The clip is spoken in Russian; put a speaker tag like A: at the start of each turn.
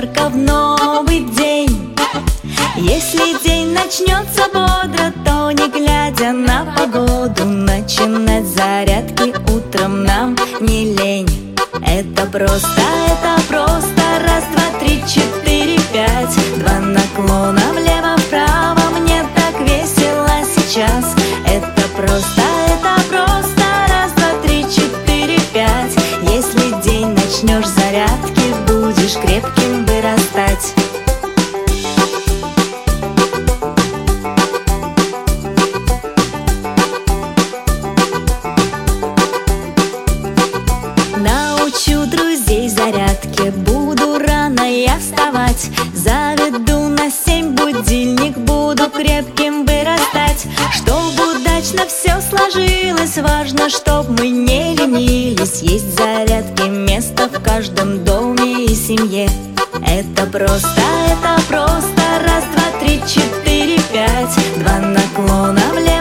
A: ярко в новый день. Если день начнется бодро, то не глядя на погоду, начинать зарядки утром нам не лень. Это просто, раз, два, три, четыре, пять. Два наклона влево-вправо, мне так весело сейчас. Это просто, раз, два, три, четыре, пять. Если день начнешь зарядки, будешь крепким вырастать. Научу друзей зарядке, буду рано я вставать. Заведу на 7 будильник, буду крепким вырастать. Чтобы удачно все сложилось, важно, чтоб мы не ленились. Есть зарядки место в каждом доме и семье. Это просто, раз, два, три, четыре, пять. Два наклона влево.